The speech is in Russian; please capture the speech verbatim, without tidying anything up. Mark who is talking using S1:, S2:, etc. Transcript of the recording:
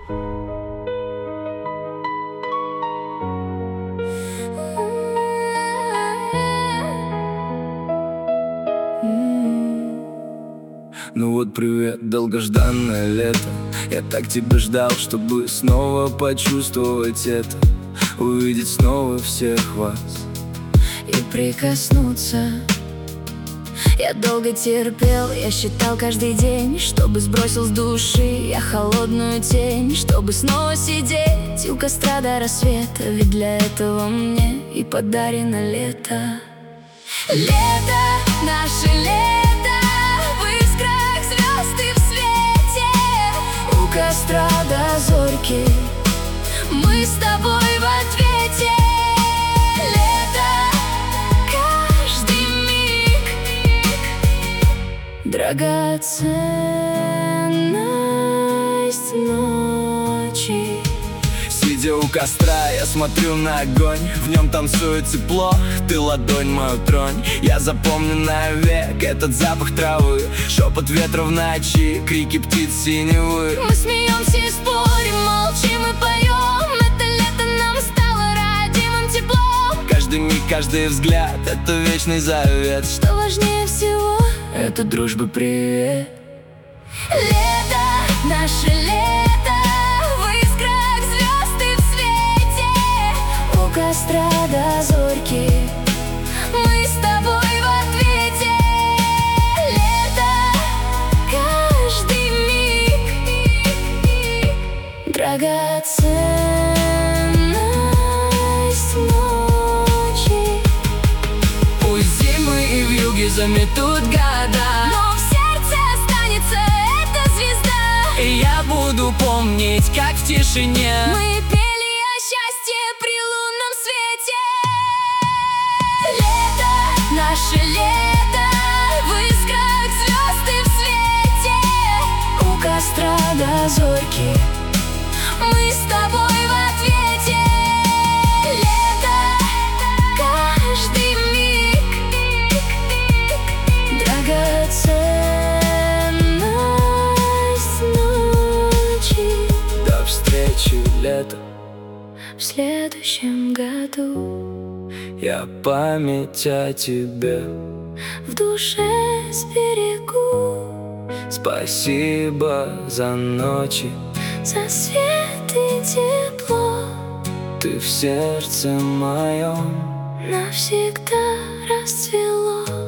S1: Ну вот привет, долгожданное лето. Я так тебя ждал, чтобы снова почувствовать это, увидеть снова всех вас
S2: и прикоснуться. Я долго терпел, я считал каждый день, чтобы сбросил с души я холодную тень, чтобы снова сидеть у костра до рассвета. Ведь для этого мне и подарено лето. Лето, наше лето, в искрах звезд и в свете, у костра до зорьки мы с тобой в ответе. Лето, каждый миг драгоценность ночи.
S1: Сидя у костра, я смотрю на огонь, в нем танцует тепло, ты ладонь мою тронь. Я запомню навек этот запах травы, шепот ветра в ночи, крики птиц синевы.
S2: Мы смеемся и спорим, молчим и поем. Это лето нам стало родимым теплом.
S1: Каждый миг, каждый взгляд — это вечный завет.
S2: Что важнее всего —
S1: это дружба, привет.
S2: Лето, наше лето, в искрах звезд и в свете, у костра до зорьки мы с тобой в ответе. Лето, каждый миг драгоценность ночи.
S1: Пусть зимы и вьюги заметут года,
S2: но в сердце останется эта звезда.
S1: и я буду помнить, как в тишине
S2: мы пели о счастье при лунном свете. Лето, наше лето, в искрах звезд и в свете, у костра до зорьки мы с тобой в ответе. Лето, каждый миг драгоценность ночи.
S1: До встречи, лето,
S2: В следующем году
S1: я память о тебе
S2: в душе сберегу.
S1: Спасибо за ночи,
S2: За свет и тепло
S1: ты в сердце моем
S2: навсегда расцвело.